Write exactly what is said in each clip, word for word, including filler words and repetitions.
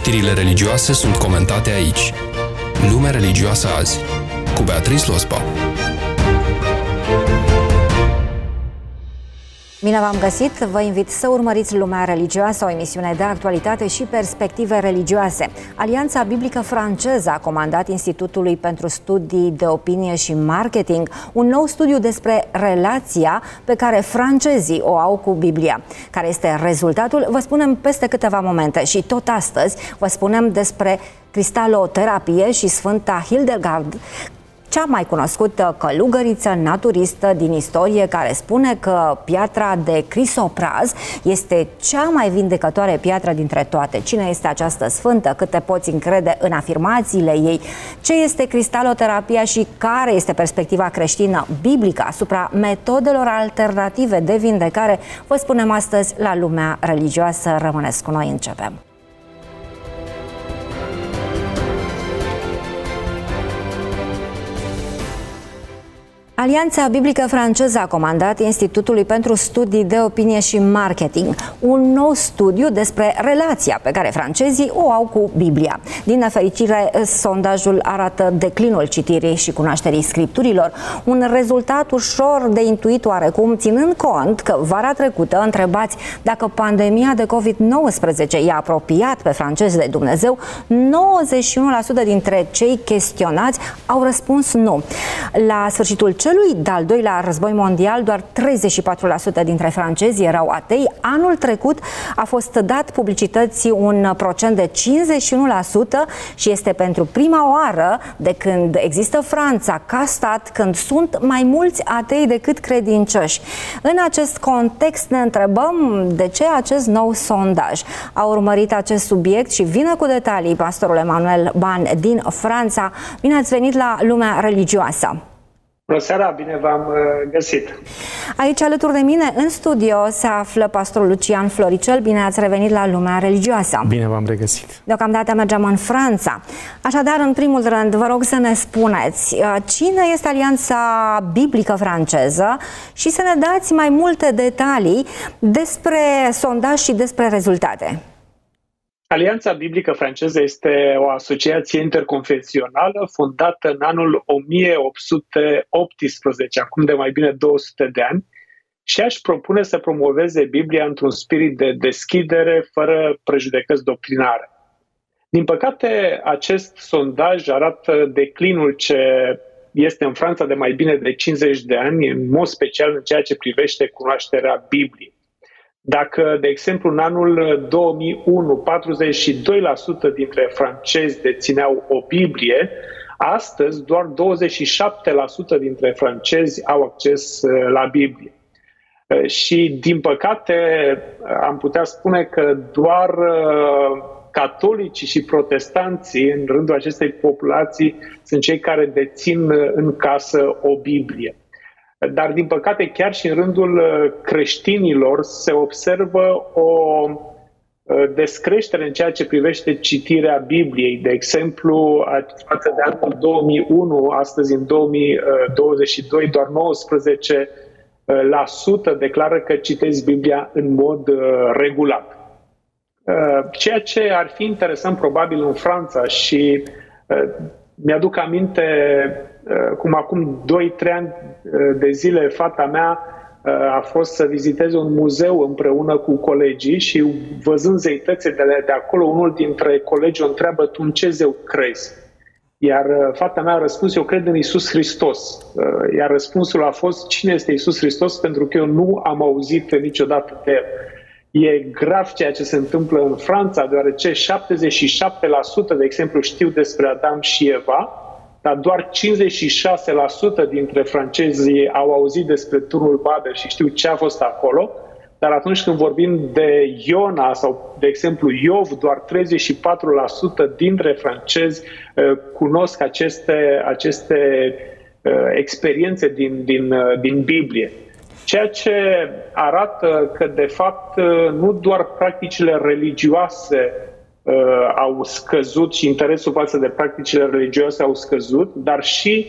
Știrile religioase sunt comentate aici. Lumea religioasă azi, cu Beatrice Lospa. Bine v-am găsit! Vă invit să urmăriți Lumea religioasă, o emisiune de actualitate și perspective religioase. Alianța Biblică Franceză a comandat Institutului pentru Studii de Opinie și Marketing un nou studiu despre relația pe care francezii o au cu Biblia. Care este rezultatul? Vă spunem peste câteva momente și tot astăzi vă spunem despre cristaloterapie și Sfânta Hildegard, cea mai cunoscută călugăriță naturistă din istorie, care spune că piatra de crisopraz este cea mai vindecătoare piatră dintre toate. Cine este această sfântă? Cât te poți încrede în afirmațiile ei? Ce este cristaloterapia și care este perspectiva creștină biblică asupra metodelor alternative de vindecare? Vă spunem astăzi la Lumea religioasă. Rămâneți cu noi, începem! Alianța Biblică Franceză a comandat Institutului pentru Studii de Opinie și Marketing un nou studiu despre relația pe care francezii o au cu Biblia. Din nefericire, sondajul arată declinul citirii și cunoașterii scripturilor, un rezultat ușor de intuit oarecum, ținând cont că vara trecută întrebați dacă pandemia de covid nouăsprezece i-a apropiat pe francezi de Dumnezeu, nouăzeci și unu la sută dintre cei chestionați au răspuns nu. La sfârșitul celui de-al doilea război mondial, doar treizeci și patru la sută dintre francezi erau atei. Anul trecut a fost dat publicității un procent de cincizeci și unu la sută și este pentru prima oară de când există Franța ca stat când sunt mai mulți atei decât credincioși. În acest context ne întrebăm de ce acest nou sondaj. A urmărit acest subiect și vine cu detalii pastorul Emanuel Ban din Franța. Bine ați venit la Lumea religioasă! Bună seara, bine v-am găsit! Aici alături de mine, în studio, se află pastorul Lucian Floricel. Bine ați revenit la Lumea religioasă! Bine v-am regăsit! Deocamdată mergem în Franța. Așadar, în primul rând, vă rog să ne spuneți cine este Alianța Biblică Franceză și să ne dați mai multe detalii despre sondaj și despre rezultate. Alianța Biblică Franceză este o asociație interconfesională fondată în anul o mie opt sute optsprezece, acum de mai bine două sute de ani, și își propune să promoveze Biblia într-un spirit de deschidere, fără prejudecăți doctrinare. Din păcate, acest sondaj arată declinul ce este în Franța de mai bine de cincizeci de ani, în mod special în ceea ce privește cunoașterea Bibliei. Dacă, de exemplu, în anul două mii unu patruzeci și doi la sută dintre francezi dețineau o Biblie, astăzi doar douăzeci și șapte la sută dintre francezi au acces la Biblie. Și, din păcate, am putea spune că doar catolicii și protestanții în rândul acestei populații sunt cei care dețin în casă o Biblie. Dar, din păcate, chiar și în rândul creștinilor se observă o descreștere în ceea ce privește citirea Bibliei. De exemplu, față de anul două mii unu, astăzi în două mii douăzeci și doi, doar nouăsprezece la sută declară că citesc Biblia în mod regulat. Ceea ce ar fi interesant probabil în Franța și mi-aduc aminte cum acum doi trei ani de zile fata mea a fost să viziteze un muzeu împreună cu colegii și văzând zeitățile de, de acolo, unul dintre colegi o întreabă: tu în ce zeu crezi? Iar fata mea a răspuns: eu cred în Iisus Hristos. Iar răspunsul a fost: cine este Iisus Hristos? Pentru că eu nu am auzit niciodată de el. E grav ceea ce se întâmplă în Franța, deoarece șaptezeci și șapte la sută, de exemplu, știu despre Adam și Eva, dar doar cincizeci și șase la sută dintre francezii au auzit despre turnul Babel și știu ce a fost acolo, dar atunci când vorbim de Iona sau, de exemplu, Iov, doar treizeci și patru la sută dintre francezi uh, cunosc aceste, aceste uh, experiențe din, din, uh, din Biblie. Ceea ce arată că, de fapt, nu doar practicile religioase uh, au scăzut și interesul față de practicile religioase au scăzut, dar și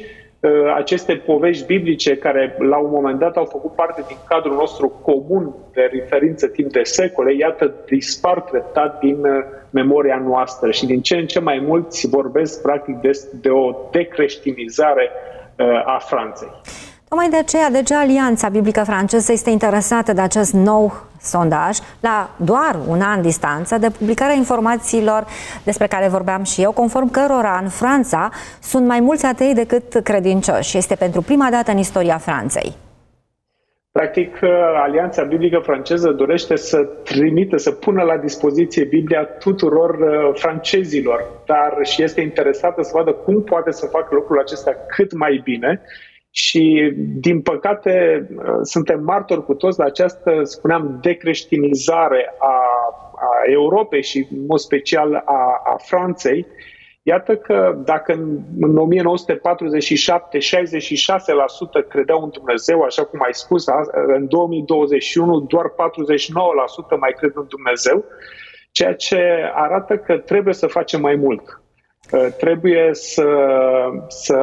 aceste povești biblice care la un moment dat au făcut parte din cadrul nostru comun de referință timp de secole, iată, dispar treptat din memoria noastră și din ce în ce mai mulți vorbesc practic de, de o decreștinizare a Franței. Tocmai de aceea, de ce Alianța Biblică Franceză este interesată de acest nou sondaj, la doar un an distanță de publicarea informațiilor despre care vorbeam și eu, conform cărora în Franța sunt mai mulți atei decât credincioși. Este pentru prima dată în istoria Franței. Practic, Alianța Biblică Franceză dorește să trimită, să pună la dispoziție Biblia tuturor francezilor, dar și este interesată să vadă cum poate să facă lucrul acesta cât mai bine. Și, din păcate, suntem martori cu toți la această, spuneam, decreștinizare a, a Europei și, în mod special, a, a Franței. Iată că dacă în, în o mie nouă sute patruzeci și șapte șaizeci și șase la sută credeau în Dumnezeu, așa cum ai spus, în două mii douăzeci și unu doar patruzeci și nouă la sută mai cred în Dumnezeu, ceea ce arată că trebuie să facem mai mult. Trebuie să... să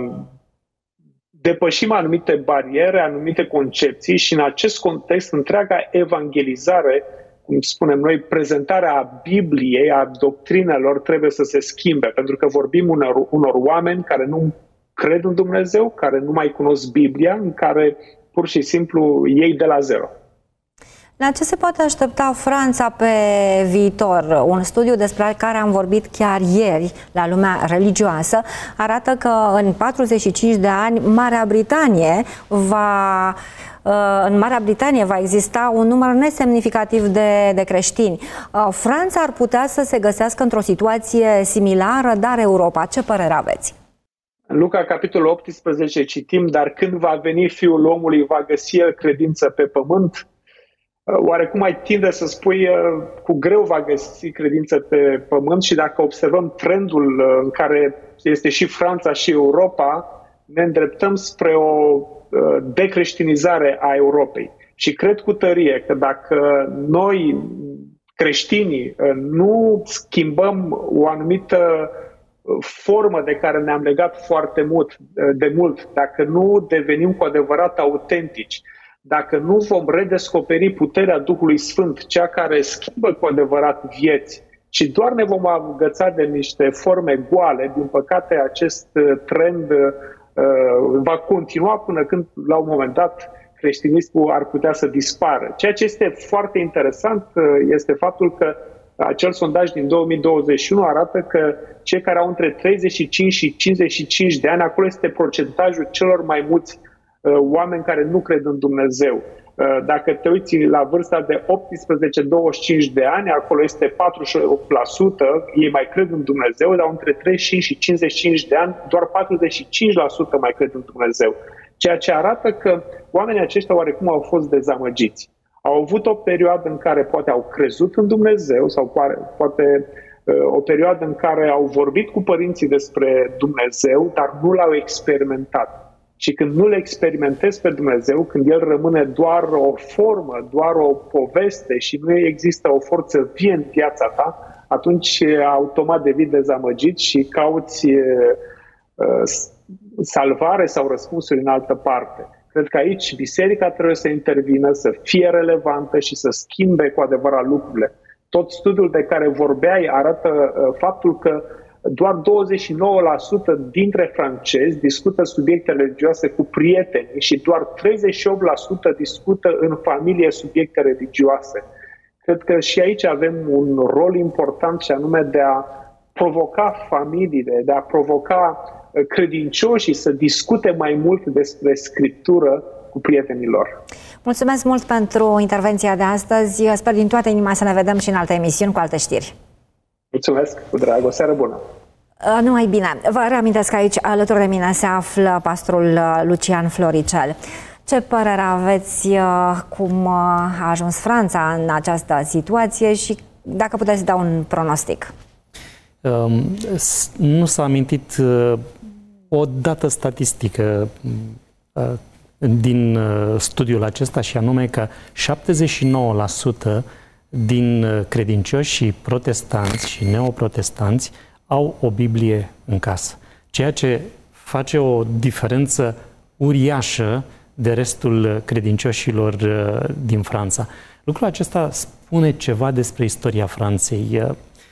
depășim anumite bariere, anumite concepții și în acest context întreaga evangelizare, cum spunem noi, prezentarea Bibliei, a doctrinelor trebuie să se schimbe, pentru că vorbim unor, unor oameni care nu cred în Dumnezeu, care nu mai cunosc Biblia, în care pur și simplu iei de la zero. La ce se poate aștepta Franța pe viitor? Un studiu despre care am vorbit chiar ieri la Lumea Religioasă arată că în patruzeci și cinci de ani Marea Britanie va, în Marea Britanie va exista un număr nesemnificativ de, de creștini. Franța ar putea să se găsească într-o situație similară, dar Europa, ce părere aveți? În Luca, capitolul optsprezece, citim: dar când va veni Fiul omului, va găsi el credință pe pământ? Oarecum ai tinde să spui cu greu va găsi credință pe pământ și dacă observăm trendul în care este și Franța și Europa, ne îndreptăm spre o decreștinizare a Europei. Și cred cu tărie că dacă noi, creștinii, nu schimbăm o anumită formă de care ne-am legat foarte mult, de mult, dacă nu devenim cu adevărat autentici, dacă nu vom redescoperi puterea Duhului Sfânt, cea care schimbă cu adevărat vieți, și doar ne vom agăța de niște forme goale, din păcate acest trend uh, va continua până când, la un moment dat, creștinismul ar putea să dispară. Ceea ce este foarte interesant uh, este faptul că acel sondaj din două mii douăzeci și unu arată că cei care au între treizeci și cinci și cincizeci și cinci de ani, acolo este procentajul celor mai mulți oameni care nu cred în Dumnezeu. Dacă te uiți la vârsta de optsprezece douăzeci și cinci de ani, acolo este patruzeci și opt la sută, ei mai cred în Dumnezeu, dar între treizeci și cinci și cincizeci și cinci de ani, doar patruzeci și cinci la sută mai cred în Dumnezeu. Ceea ce arată că oamenii aceștia oarecum au fost dezamăgiți. Au avut o perioadă în care poate au crezut în Dumnezeu sau poate o perioadă în care au vorbit cu părinții despre Dumnezeu, dar nu l-au experimentat. Și când nu le experimentezi pe Dumnezeu, când El rămâne doar o formă, doar o poveste și nu există o forță vie în viața ta, atunci automat devii dezamăgit și cauți uh, salvare sau răspunsuri în altă parte. Cred că aici biserica trebuie să intervină, să fie relevantă și să schimbe cu adevărat lucrurile. Tot studiul de care vorbeai arată uh, faptul că doar douăzeci și nouă la sută dintre francezi discută subiecte religioase cu prietenii și doar treizeci și opt la sută discută în familie subiecte religioase. Cred că și aici avem un rol important, și anume de a provoca familiile, de a provoca credincioșii să discute mai mult despre Scriptură cu prietenii lor. Mulțumesc mult pentru intervenția de astăzi. Sper din toată inima să ne vedem și în alte emisiuni cu alte știri. Mulțumesc, cu drag, o seară bună! Numai bine! Vă reamintesc că aici alături de mine se află pastorul Lucian Floricel. Ce părere aveți cum a ajuns Franța în această situație și dacă puteți să dau un pronostic? Um, nu s-a amintit uh, o dată statistică uh, din uh, studiul acesta, și anume că șaptezeci și nouă la sută din credincioși și protestanți și neoprotestanți au o Biblie în casă. Ceea ce face o diferență uriașă de restul credincioșilor din Franța. Lucrul acesta spune ceva despre istoria Franței.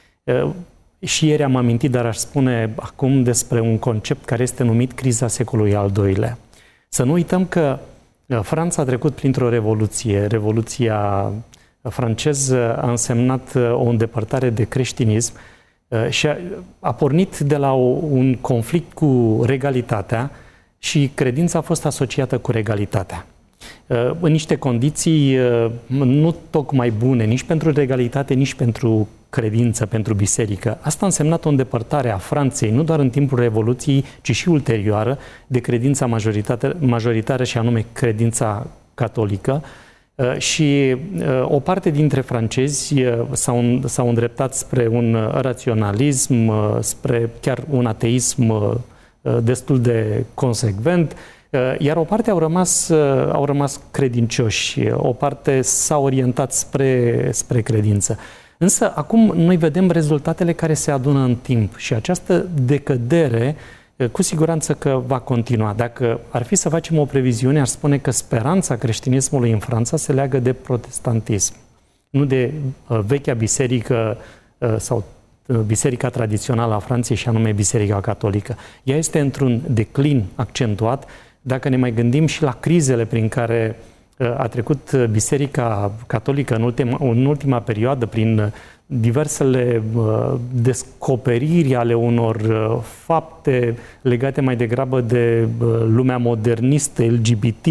Și ieri am amintit, dar aș spune acum despre un concept care este numit criza secolului al doilea. Să nu uităm că Franța a trecut printr-o revoluție. Revoluția franceză a însemnat o îndepărtare de creștinism și a, a pornit de la o, un conflict cu regalitatea și credința a fost asociată cu regalitatea. În niște condiții nu tocmai bune, nici pentru regalitate, nici pentru credință, pentru biserică. Asta a însemnat o îndepărtare a Franței, nu doar în timpul Revoluției, ci și ulterioară, de credința majoritară și anume credința catolică. Și o parte dintre francezi s-au, s-au îndreptat spre un raționalism, spre chiar un ateism destul de consecvent, iar o parte au rămas, au rămas credincioși, o parte s-a orientat spre, spre credință. Însă acum noi vedem rezultatele care se adună în timp și această decădere cu siguranță că va continua. Dacă ar fi să facem o previziune, aș spune că speranța creștinismului în Franța se leagă de protestantism, nu de vechea biserică sau biserica tradițională a Franței și anume biserica catolică. Ea este într-un declin accentuat. Dacă ne mai gândim și la crizele prin care a trecut biserica catolică în ultima, în ultima perioadă, prin diversele descoperiri ale unor fapte legate mai degrabă de lumea modernistă, L G B T,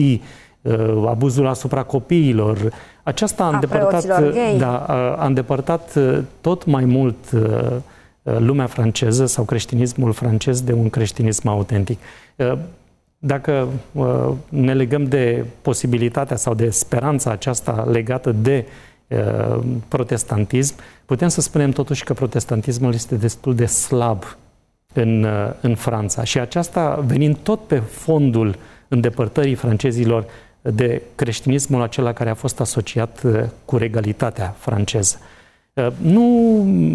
abuzul asupra copiilor, aceasta a, a îndepărtat, da, a îndepărtat tot mai mult lumea franceză sau creștinismul francez de un creștinism autentic. Dacă ne legăm de posibilitatea sau de speranța aceasta legată de protestantism, putem să spunem totuși că protestantismul este destul de slab în, în Franța. Și aceasta venind tot pe fondul îndepărtării francezilor de creștinismul acela care a fost asociat cu regalitatea franceză. Nu,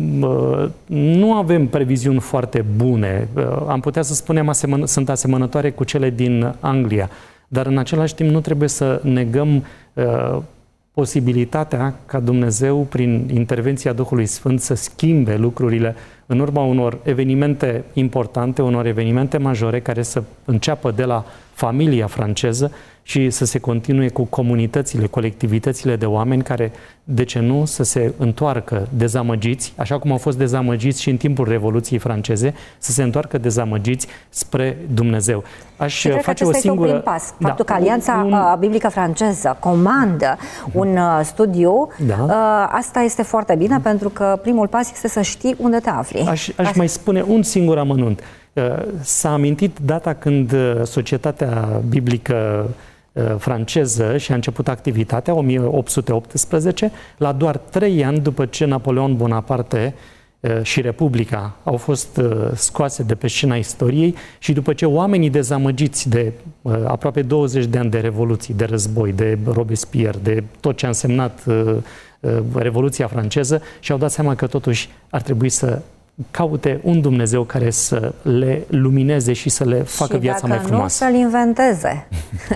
nu avem previziuni foarte bune. Am putea să spunem asemăn- sunt asemănătoare cu cele din Anglia, dar în același timp nu trebuie să negăm uh, posibilitatea ca Dumnezeu, prin intervenția Duhului Sfânt, să schimbe lucrurile în urma unor evenimente importante, unor evenimente majore care să înceapă de la familia franceză și să se continue cu comunitățile, colectivitățile de oameni care, de ce nu, să se întoarcă dezamăgiți, așa cum au fost dezamăgiți și în timpul Revoluției franceze, să se întoarcă dezamăgiți spre Dumnezeu. Aș face o singură... Un pas. Faptul da, că Alianța un... Biblică Franceză comandă un studiu, da. Asta este foarte bine, pentru că primul pas este să știi unde te afli. Aș, aș mai spune un singur amănunt. S-a amintit data când Societatea Biblică franceză și-a început activitatea, o mie opt sute optsprezece, la doar trei ani după ce Napoleon Bonaparte și Republica au fost scoase de pe scena istoriei și după ce oamenii dezamăgiți de aproape douăzeci de ani de revoluții, de război, de Robespierre, de tot ce a însemnat Revoluția franceză, și-au dat seama că totuși ar trebui să caute un Dumnezeu care să le lumineze și să le facă și viața mai frumoasă. Și dacă nu, să-l inventeze.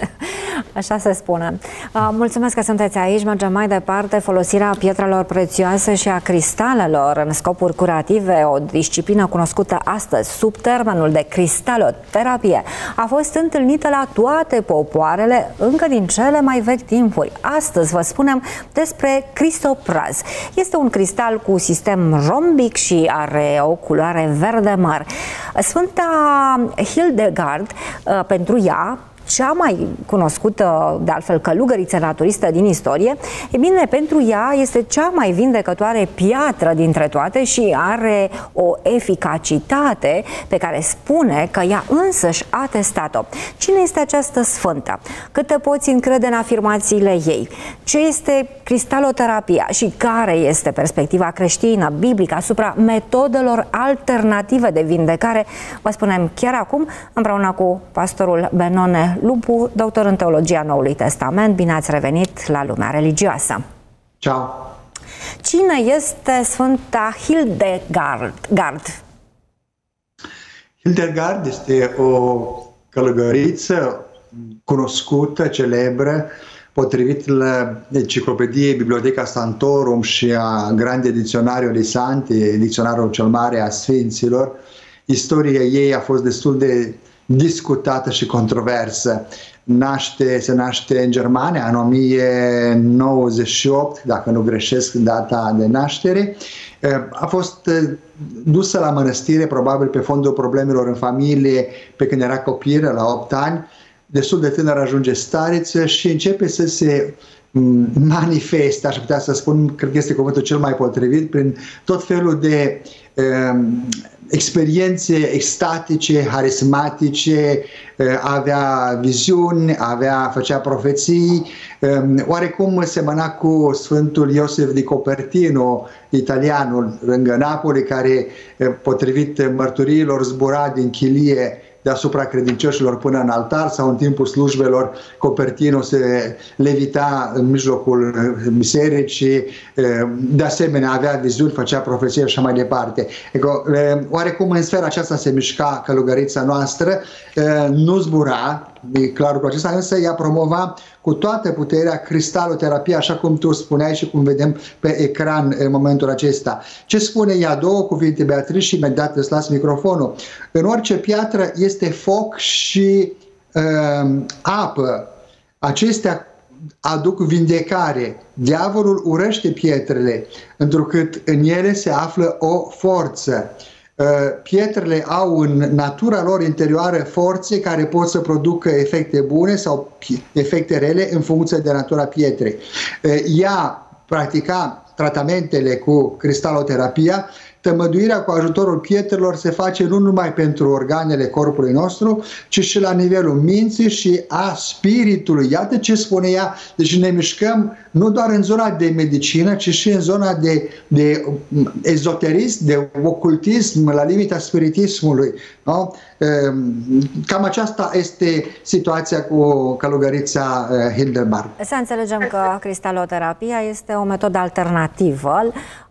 Așa se spune. Mulțumesc că sunteți aici. Mergem mai departe. Folosirea pietrelor prețioase și a cristalelor în scopuri curative, o disciplină cunoscută astăzi sub termenul de cristaloterapie, a fost întâlnită la toate popoarele încă din cele mai vechi timpuri. Astăzi vă spunem despre cristopraz. Este un cristal cu sistem rombic și are o culoare verde măr. Sfânta Hildegard, pentru ea, cea mai cunoscută, de altfel, călugăriță naturistă din istorie, e bine, pentru ea este cea mai vindecătoare piatră dintre toate și are o eficacitate pe care spune că ea însăși a testat-o. Cine este această sfântă? Cât te poți încrede în afirmațiile ei? Ce este cristaloterapia și care este perspectiva creștină, biblică, asupra metodelor alternative de vindecare? Vă spunem chiar acum, împreună cu pastorul Benone Lupu, doctor în Teologia Noului Testament. Bine ați revenit la Lumea Religioasă. Ciao! Cine este Sfânta Hildegard? Hildegard este o călugăriță cunoscută, celebră, potrivit la Enciclopediei Biblioteca Sanctorum și a Grande Dicționario di Santi, dicționarul cel mare a Sfinților. Istoria ei a fost destul de discutată și controversă. Naște, se naște în Germania în o mie nouăzeci și opt, dacă nu greșesc data de naștere. A fost dusă la mănăstire, probabil pe fondul problemelor în familie, pe când era copilă, la opt ani. Destul de tânăr ajunge stariță și începe să se manifeste, aș putea să spun, cred că este cuvântul cel mai potrivit, prin tot felul de um, experiențe extatice, harismatice, avea viziuni, avea, făcea profeții, oarecum semăna cu Sfântul Iosif di Copertino, italianul, lângă Napoli, care, potrivit mărturiilor, zbura din chilie deasupra credincioșilor până în altar, sau în timpul slujbelor Copertino se levita în mijlocul bisericii, de asemenea avea viziuni, făcea profeții și așa mai departe. Oarecum în sfera aceasta se mișca călugărița noastră, nu zbura, e clar lucrul acesta, însă ea promova cu toată puterea cristaloterapia, așa cum tu spuneai și cum vedem pe ecran în momentul acesta. Ce spune ea? Două cuvinte, Beatrice, și imediat îți las microfonul. În orice piatră este foc și uh, apă. Acestea aduc vindecare. Diavolul urăște pietrele, întrucât în ele se află o forță. Pietrele au în natura lor interioară forțe care pot să producă efecte bune sau efecte rele în funcție de natura pietrei. Ea practica tratamentele cu cristaloterapia. Tămăduirea cu ajutorul pietrelor se face nu numai pentru organele corpului nostru, ci și la nivelul minții și a spiritului. Iată ce spune ea. Deci ne mișcăm nu doar în zona de medicină, ci și în zona de, de ezoterism, de ocultism, la limita spiritismului. Nu? Cam aceasta este situația cu călugărița Hildegard. Să înțelegem că cristaloterapia este o metodă alternativă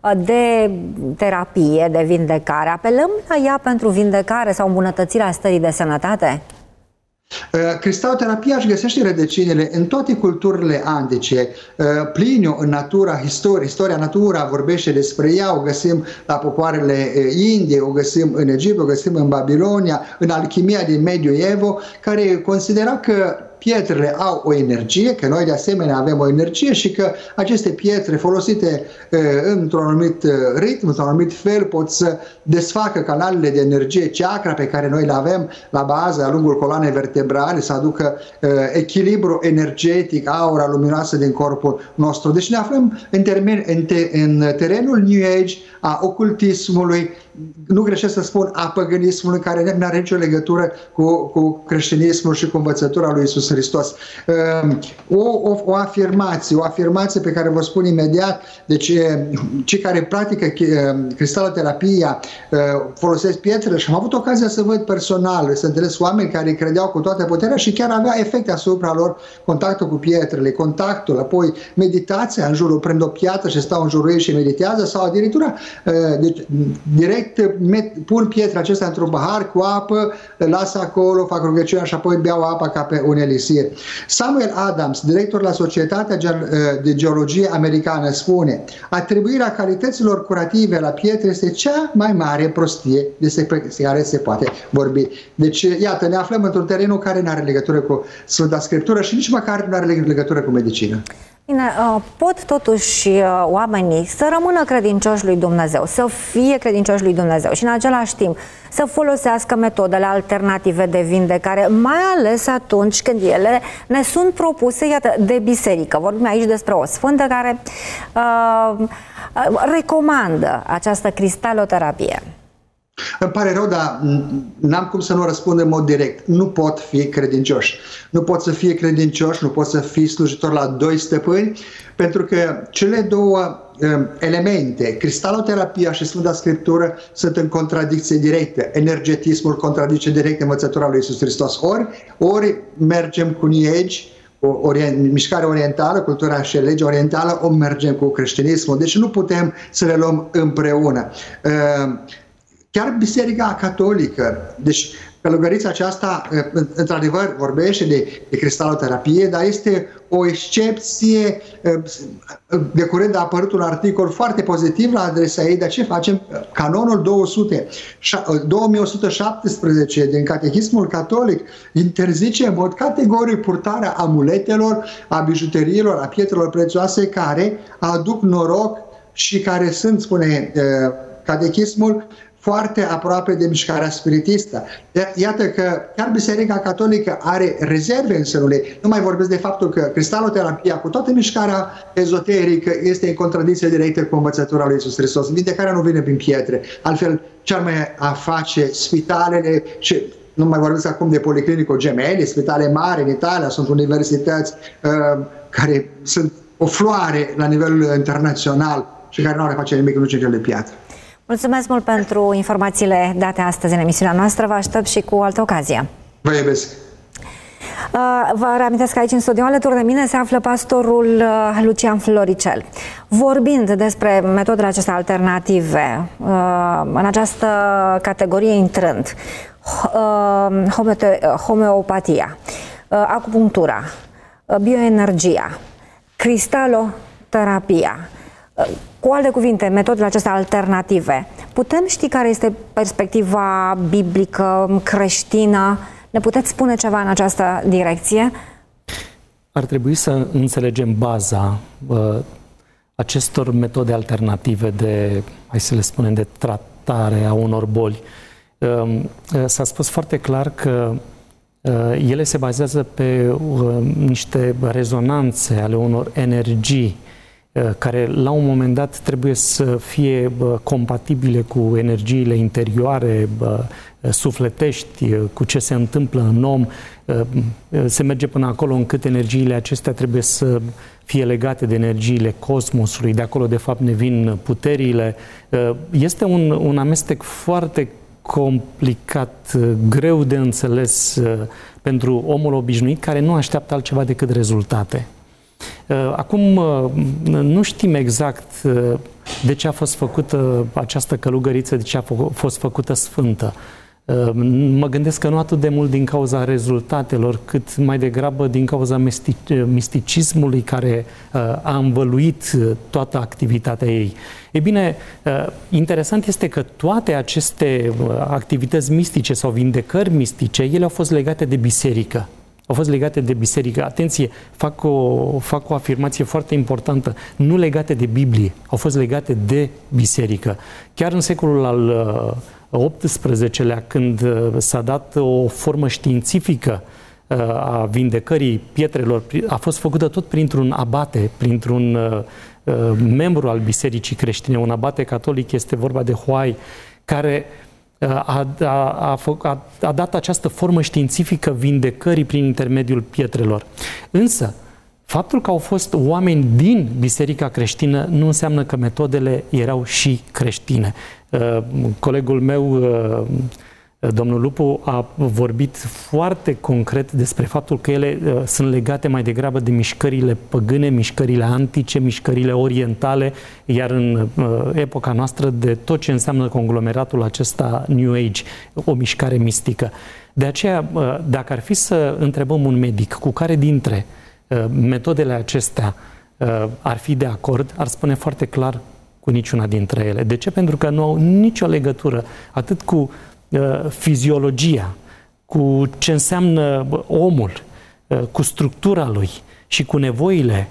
de terapie, de vindecare. Apelăm la ea pentru vindecare sau îmbunătățirea stării de sănătate? Cristaloterapia își găsește rădăcinile în toate culturile antice. Pliniu, în natura, istoria, istoria natura, vorbește despre ea, o găsim la popoarele Indie, o găsim în Egipt, o găsim în Babilonia, în alchimia din Medioevo, care considera că pietrele au o energie, că noi de asemenea avem o energie și că aceste pietre folosite uh, într-un anumit uh, ritm, într-un anumit fel, pot să desfacă canalele de energie chakra pe care noi le avem la bază, la lungul coloanei vertebrale, să aducă uh, echilibru energetic, aura luminoasă din corpul nostru. Deci ne aflăm în, termen, în, te, în terenul New Age, a ocultismului, nu greșesc să spun a păgânismului, care nu are nicio legătură cu, cu creștinismul și cu învățătura lui Iisus Hristos. O, o, o afirmație, o afirmație pe care vă spun imediat, deci cei care practică cristaloterapia folosesc pietrele și am avut ocazia să văd personal, să întâlnesc oameni care credeau cu toată puterea și chiar avea efecte asupra lor contactul cu pietrele, contactul, apoi meditația în jurul, prind o piatră și stau în jurul ei și meditează, sau adiritura, deci direct pun pietra acestea într-un pahar cu apă, le las acolo, fac rugăciunea și apoi beau apa ca pe un elisir. Samuel Adams, director la Societatea de Geologie Americană, spune: atribuirea calităților curative la pietre este cea mai mare prostie despre care se poate vorbi. Deci, iată, ne aflăm într-un teren care nu are legătură cu Sfânta Scriptură și nici măcar nu are legătură cu medicină. Bine, pot totuși oamenii să rămână credincioși lui Dumnezeu, să fie credincioși lui Dumnezeu și în același timp să folosească metodele alternative de vindecare, mai ales atunci când ele ne sunt propuse, iată, de biserică. Vorbim aici despre o sfântă care uh, recomandă această cristaloterapie. Îmi pare rău, dar n-am cum să nu răspund în mod direct. Nu pot fi credincioși. Nu pot să fie credincioși, nu pot să fii slujitor la doi stăpâni, pentru că cele două um, elemente, cristaloterapia și Sfânta Scriptură, sunt în contradicție directă. Energetismul contradice direct învățătura lui Iisus Hristos. Ori, ori mergem cu New Age, o orient, mișcare orientală, cultura și legea orientală, ori mergem cu creștinismul. Deci nu putem să le luăm împreună. Uh, chiar Biserica Catolică, deci călugărița aceasta, într-adevăr, vorbește de, de cristaloterapie, dar este o excepție. De curând a apărut un articol foarte pozitiv la adresa ei. De ce facem? Canonul două mii o sută șaptesprezece din Catehismul Catolic interzice în mod categoric purtarea amuletelor, a bijuteriilor, a pietrelor prețioase care aduc noroc și care sunt, spune Catechismul, foarte aproape de mișcarea spiritistă. Iată că chiar Biserica Catolică are rezerve în sânul ei. Nu mai vorbesc de faptul că cristaloterapia, cu toată mișcarea ezoterică, este în contradicție directă cu învățătura lui Iisus Hristos. Vindecarea nu vine prin pietre. Altfel, ce-ar mai a face spitalele și nu mai vorbesc acum de Policlinico Gemelli, spitale mari în Italia, sunt universități uh, care sunt o floare la nivel internațional și care nu are face nimic, nu ce fel de piatră. Mulțumesc mult pentru informațiile date astăzi în emisiunea noastră. Vă aștept și cu altă ocazie. Vă iubesc! Vă reamintesc că aici în studio alături de mine se află pastorul Lucian Floricel. Vorbind despre metodele acestea alternative, în această categorie intrând, homeopatia, acupunctura, bioenergia, cristaloterapia, cu alte cuvinte, metodele acestea alternative, putem ști care este perspectiva biblică, creștină? Ne puteți spune ceva în această direcție? Ar trebui să înțelegem baza uh, acestor metode alternative de, hai să le spunem, de tratare a unor boli. Uh, uh, s-a spus foarte clar că uh, ele se bazează pe uh, niște rezonanțe ale unor energii care la un moment dat trebuie să fie compatibile cu energiile interioare, sufletești, cu ce se întâmplă în om. Se merge până acolo încât energiile acestea trebuie să fie legate de energiile cosmosului, de acolo de fapt ne vin puterile. Este un, un amestec foarte complicat, greu de înțeles pentru omul obișnuit care nu așteaptă altceva decât rezultate. Acum, nu știm exact de ce a fost făcută această călugăriță, de ce a fost făcută sfântă. Mă gândesc că nu atât de mult din cauza rezultatelor, cât mai degrabă din cauza misticismului care a învăluit toată activitatea ei. Ei bine, interesant este că toate aceste activități mistice sau vindecări mistice, ele au fost legate de biserică. Au fost legate de biserică. Atenție, fac o, fac o afirmație foarte importantă. Nu legate de Biblie, au fost legate de biserică. Chiar în secolul al optsprezecelea, când s-a dat o formă științifică a vindecării pietrelor, a fost făcută tot printr-un abate, printr-un membru al bisericii creștine, un abate catolic, este vorba de Huai, care A, a, a, a dat această formă științifică vindecării prin intermediul pietrelor. Însă, faptul că au fost oameni din biserica creștină nu înseamnă că metodele erau și creștine. Colegul meu, domnul Lupu, a vorbit foarte concret despre faptul că ele uh, sunt legate mai degrabă de mișcările păgâne, mișcările antice, mișcările orientale, iar în uh, epoca noastră de tot ce înseamnă conglomeratul acesta New Age, o mișcare mistică. De aceea, uh, dacă ar fi să întrebăm un medic cu care dintre uh, metodele acestea uh, ar fi de acord, ar spune foarte clar cu niciuna dintre ele. De ce? Pentru că nu au nicio legătură atât cu fiziologia, cu ce înseamnă omul, cu structura lui și cu nevoile,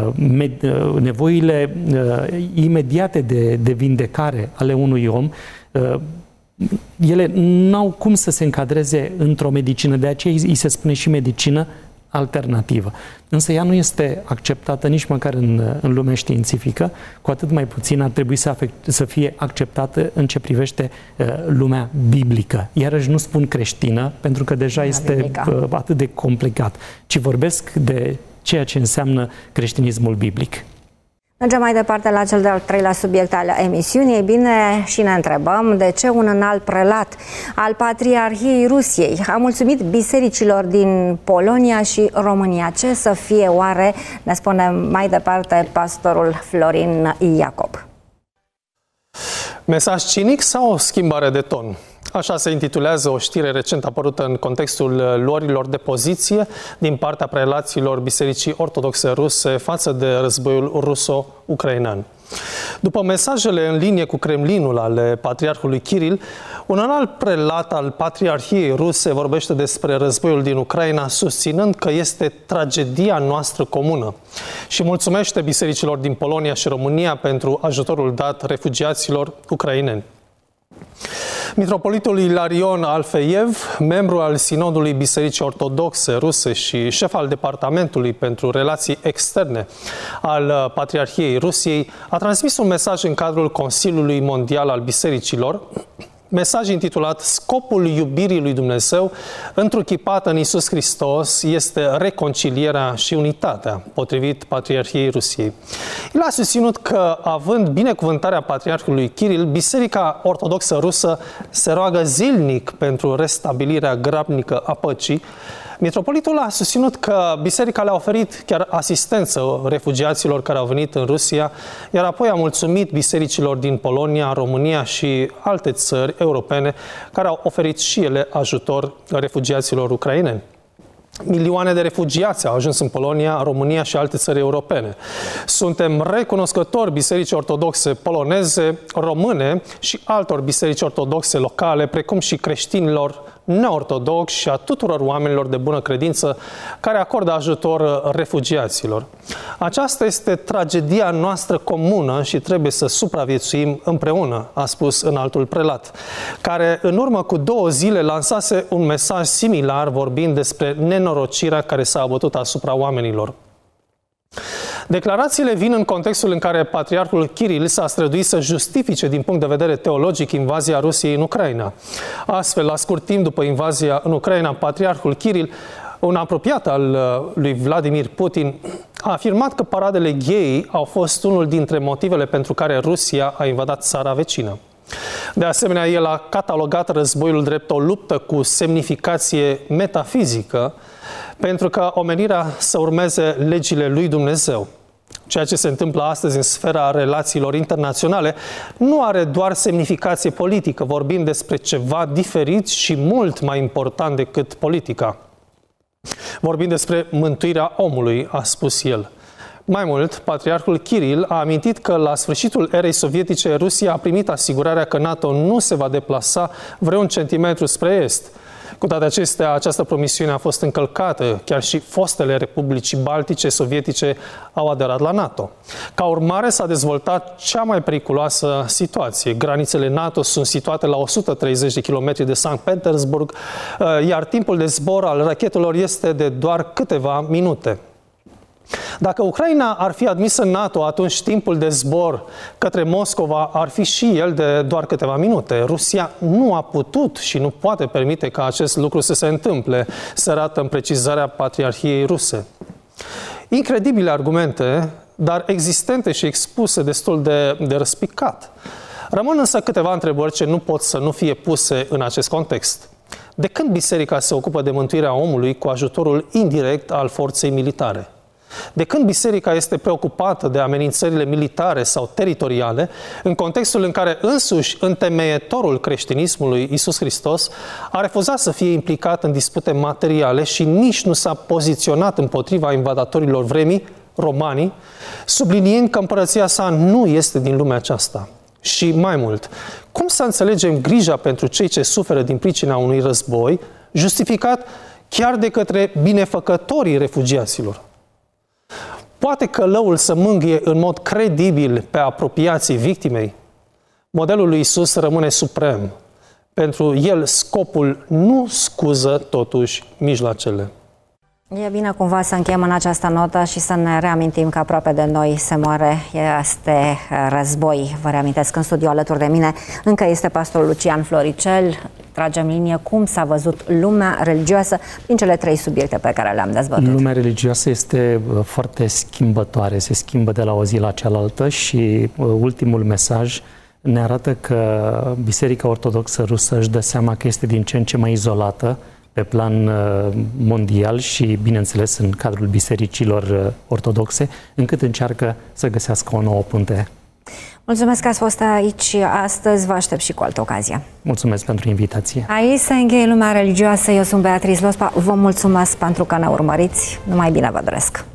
nevoile imediate de, de vindecare ale unui om, ele n-au cum să se încadreze într-o medicină, de aceea îi se spune și medicină alternativă. Însă ea nu este acceptată nici măcar în, în lumea științifică, cu atât mai puțin ar trebui să, afect, să fie acceptată în ce privește uh, lumea biblică. Iarăși nu spun creștină, pentru că deja lumea este uh, atât de complicat, ci vorbesc de ceea ce înseamnă creștinismul biblic. Mergem mai departe la cel de-al treilea subiect al emisiunii. Bine, și ne întrebăm de ce un înalt prelat al Patriarhiei Rusiei a mulțumit bisericilor din Polonia și România. Ce să fie oare, ne spune mai departe pastorul Florin Iacob. Mesaj cinic sau o schimbare de ton? Așa se intitulează o știre recent apărută în contextul luărilor de poziție din partea prelaților Bisericii Ortodoxe Ruse față de războiul ruso-ucrainean. După mesajele în linie cu Kremlinul ale patriarhului Kiril, un alt prelat al Patriarhiei Ruse vorbește despre războiul din Ucraina, susținând că este tragedia noastră comună și mulțumește bisericilor din Polonia și România pentru ajutorul dat refugiaților ucraineni. Mitropolitul Ilarion Alfeiev, membru al Sinodului Bisericii Ortodoxe Ruse și șef al Departamentului pentru Relații Externe al Patriarhiei Rusiei, a transmis un mesaj în cadrul Consiliului Mondial al Bisericilor, mesaj intitulat "Scopul iubirii lui Dumnezeu, întruchipat în Iisus Hristos, este reconcilierea și unitatea", potrivit Patriarhiei Rusiei. El a susținut că, având binecuvântarea Patriarhului Kiril, Biserica Ortodoxă Rusă se roagă zilnic pentru restabilirea grabnică a păcii. Mitropolitul a susținut că biserica le-a oferit chiar asistență refugiaților care au venit în Rusia, iar apoi a mulțumit bisericilor din Polonia, România și alte țări europene care au oferit și ele ajutor refugiaților ucraineni. Milioane de refugiați au ajuns în Polonia, România și alte țări europene. Suntem recunoscători bisericii ortodoxe poloneze, române și altor biserici ortodoxe locale, precum și creștinilor neortodoxi și a tuturor oamenilor de bună credință care acordă ajutor refugiaților. Aceasta este tragedia noastră comună și trebuie să supraviețuim împreună, a spus înaltul prelat, care în urmă cu două zile lansase un mesaj similar vorbind despre nenorocirea care s-a abătut asupra oamenilor. Declarațiile vin în contextul în care patriarhul Kiril s-a străduit să justifice din punct de vedere teologic invazia Rusiei în Ucraina. Astfel, la scurt timp după invazia în Ucraina, patriarhul Kiril, un apropiat al lui Vladimir Putin, a afirmat că paradele gay au fost unul dintre motivele pentru care Rusia a invadat țara vecină. De asemenea, el a catalogat războiul drept o luptă cu semnificație metafizică, pentru ca omenirea să urmeze legile lui Dumnezeu. Ceea ce se întâmplă astăzi în sfera relațiilor internaționale nu are doar semnificație politică, vorbim despre ceva diferit și mult mai important decât politica. Vorbim despre mântuirea omului, a spus el. Mai mult, patriarhul Kiril a amintit că la sfârșitul erei sovietice Rusia a primit asigurarea că NATO nu se va deplasa vreun centimetru spre est. Cu toate acestea, această promisiune a fost încălcată, chiar și fostele republici baltice sovietice au aderat la NATO. Ca urmare, s-a dezvoltat cea mai periculoasă situație. Granițele NATO sunt situate la o sută treizeci de kilometri de Sankt Petersburg, iar timpul de zbor al rachetelor este de doar câteva minute. Dacă Ucraina ar fi admisă în NATO, atunci timpul de zbor către Moscova ar fi și el de doar câteva minute. Rusia nu a putut și nu poate permite ca acest lucru să se întâmple, se arată în precizarea Patriarhiei Ruse. Incredibile argumente, dar existente și expuse destul de, de răspicat. Rămân însă câteva întrebări ce nu pot să nu fie puse în acest context. De când biserica se ocupă de mântuirea omului cu ajutorul indirect al forței militare? De când biserica este preocupată de amenințările militare sau teritoriale, în contextul în care însuși întemeietorul creștinismului, Iisus Hristos, a refuzat să fie implicat în dispute materiale și nici nu s-a poziționat împotriva invadatorilor vremii, romanii, subliniind că împărăția sa nu este din lumea aceasta. Și mai mult, cum să înțelegem grija pentru cei ce suferă din pricina unui război, justificat chiar de către binefăcătorii refugiaților? Poate călăul să mângâie în mod credibil pe apropiații victimei? Modelul lui Iisus rămâne suprem. Pentru el scopul nu scuză totuși mijloacele. E bine cumva să încheiem în această notă și să ne reamintim că aproape de noi se moare, este război. Vă reamintesc, în studio alături de mine încă este pastorul Lucian Floricel. Tragem linie cum s-a văzut lumea religioasă prin cele trei subiecte pe care le-am dezbătut. Lumea religioasă este foarte schimbătoare, se schimbă de la o zi la cealaltă și ultimul mesaj ne arată că Biserica Ortodoxă Rusă își dă seama că este din ce în ce mai izolată pe plan mondial și, bineînțeles, în cadrul bisericilor ortodoxe, încât încearcă să găsească o nouă punte. Mulțumesc că ați fost aici astăzi, vă aștept și cu altă ocazie. Mulțumesc pentru invitație. Aici se încheie Lumea Religioasă, eu sunt Beatrice Lospa, vă mulțumesc pentru că ne urmăriți, numai bine vă doresc.